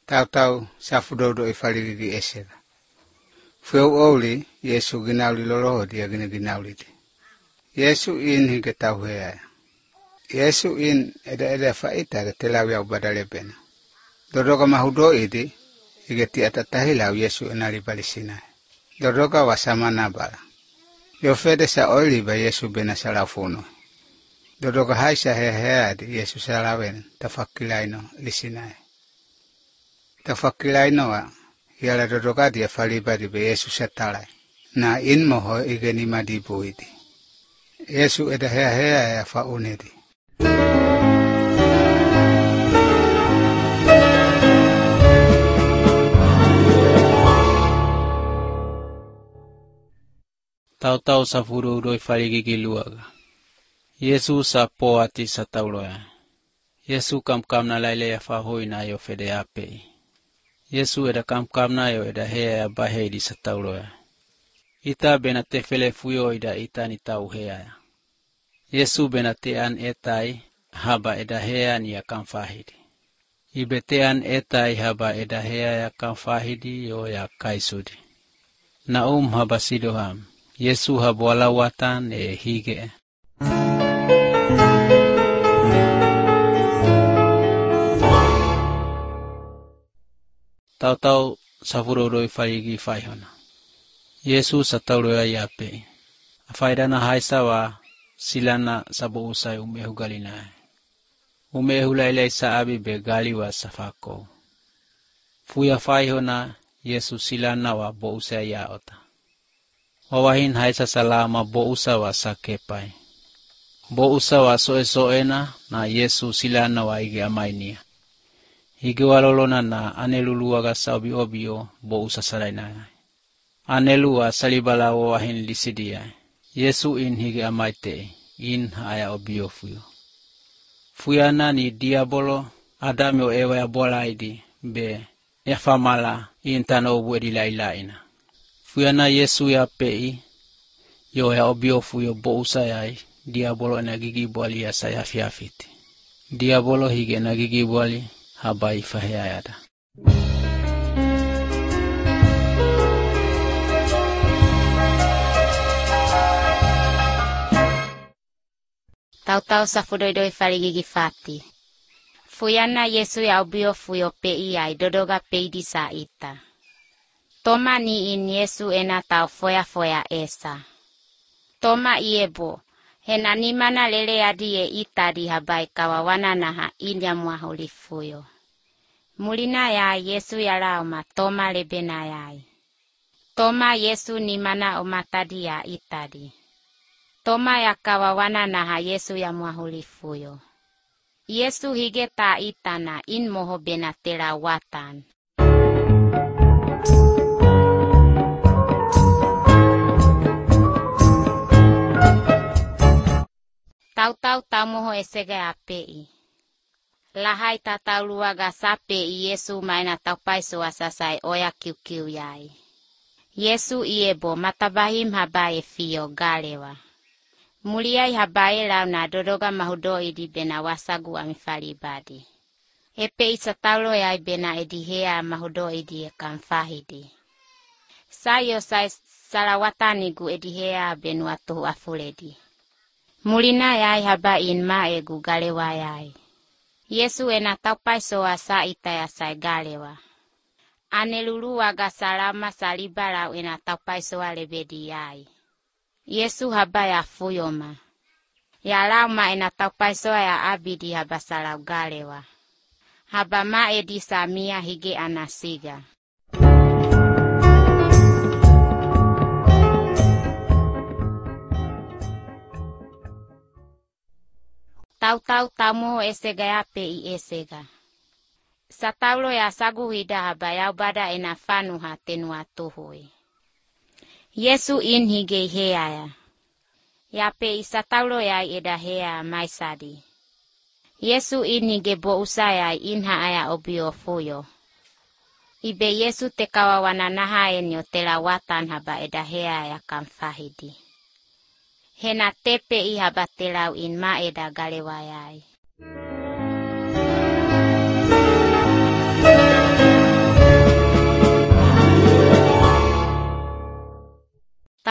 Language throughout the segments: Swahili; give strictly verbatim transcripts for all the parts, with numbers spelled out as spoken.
Tau-tau safudodo ifaligi esega. Feu oli Yesu ginauli lolo dia gina ginauli di. Yesu in hige tau hea. Yesu in eda-eda faita ke telawi au badalebena. Dodoka mahudo idi hige ti atatahilau Yesu enali balisina. Dodoka wasamana bala. Yo fede sa oli ba Yesu bena salafuno. Dodoka haisa hea hea di Yesu salawen tafakilaino lisinae. Tafakilaino wa yala dodoka dia faliba di be Yesu satalai. Na in moho igeni madibu idi. Yesu eda hea hea ya faunedi. Tau-tau sa furu doi faligi luaga. Yesu sa poati sa tauloya. Yesu kam-kam na laile ya fahoi na yo fede ape. Yesu eda kam-kam na yo eda hea ya bahe di sa tauloya. Ita bena tefele fuyo ida ita ni tau hea. Yesu bena tean etai haba eda hea ni ya kamfahidi. Ibe tean etai haba eda hea ya kamfahidi yo ya kaisudi. Na um haba sidoham. Yesu habwala watan e hige. Tau-tau safuroroi faligi faihona. Yesu satauloya yape. Afaidana haisawa silana sabo usai umehu galina. Umehu lailai saabi be galiwa safako. Fuya faihona Yesu silana wa bo usai yaota. Wawahin haisa salama bo usawa sakepai. Bo usawa soe soena na Yesu silana wa ige amainia. Hige walolona na aneluluaga saobi obio bo usasalaina. Anelua salibala wawahin lisidia. Yesu in hige amaite in haya obio fuyo. Fuyana ni diabolo adamio ewa ya bolaidi be efamala in tano wedi lailaina. Fuyana Yesu ya pei, yo ya obio fuyo bo usayai, diabolo na gigibwali ya sayafiafiti. Diabolo hige na gigibwali habai fahayada. Tau-tau sa fudoi-doi faligi fati. Fuyana Yesu ya obio fuyo pei ya dodoga pei di sa ita. Toma ni in Yesu ena tau foya-foya esa. Toma iebo, hena nimana lele adie ita di habai kawawana naha inya muahuli fuyo. Mulina ya Yesu ya lauma toma lebena yai. Toma Yesu nimana omatadi ya itadi. Toma ya kawawana naha Yesu ya muahuli fuyo. Yesu hige ta itana in moho bena tela watan. Tau-tau tamuho esega apei. Lahai tatau luaga sape Yesu maina taupai suasasai oya kiu-kiu yai. Yesu iebo matabahim habae fio galewa. Muliai habae lau na dodoga mahudo idi bena wasagu amifalibadi. Epe isa taulo yai bena edihea mahudo idi ekamfahidi. Sayo sai salawatanigu edihea benu atuhu afuledi. Mulina yai haba in maegu galewa yai. Yesu ena taupai soa sa itaya sai galewa. Anelulu waga salama salibala ena taupai soa lebedi yai. Yesu haba ya fuyoma. Ya lauma ena taupai soa ya abidi haba salau galewa. Haba maedi samia hige anasiga. Tau-tau tamu esega ya pei esega. Sataulo ya sagu hida haba ya ubada enafanu hatenu atuhui. Yesu in hige hea ya. Ya pei sataulo ya eda hea maisadi. Yesu in hige bo usaya in haaya obio fuyo. Ibe Yesu tekawa wananaha enyo telawatan haba eda hea ya kamfahidi. Hena tepe i habatelau in maeda galewayai.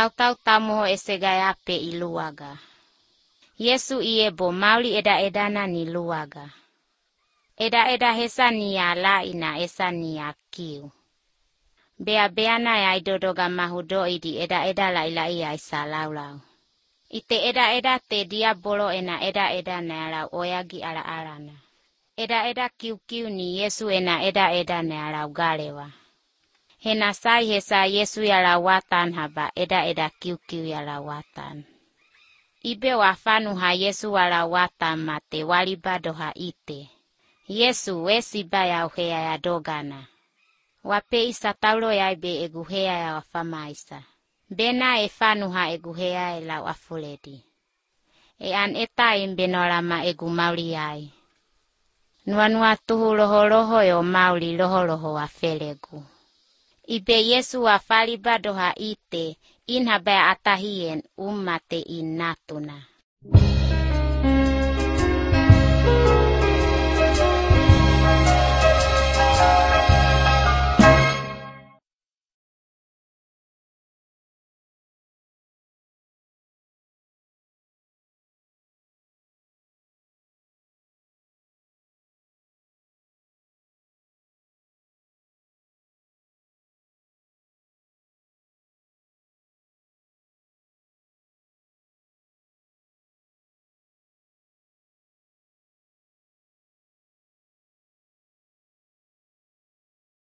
tautau tamuho esegai ape iluaga. Yesu iye bo mauli eda-edana ni luaga. Eda-eda hesania la ina esania kiu. Bea-beana ya idodoga mahudo idi eda-eda la ila iya isa laulau. Ite eda-eda te diabolo ena eda-eda na lau oyagi ala-alana. Eda-eda kiu-kiu ni Yesu ena eda-eda na lau galewa. Hena sai hesa Yesu ya lawatan haba eda-eda kiu-kiu ya lawatan. Ibe wafanu ha Yesu walawatan mate walibado ha ite. Yesu wesiba ya uhea ya dogana. Wape isa taulo ya ibe eguhea ya wafama isa. Bena efanu ha eguhea ela wafuledi. E an eta imbenolama egu mauli yai. Nuanua tuhu loho loho yo mauli loho loho wafelegu. Ibe Yesu wafalibado ha ite inhabaya atahien umate inatuna.